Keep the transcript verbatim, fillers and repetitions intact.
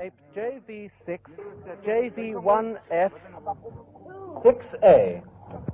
Tape J V six, J V one F six A.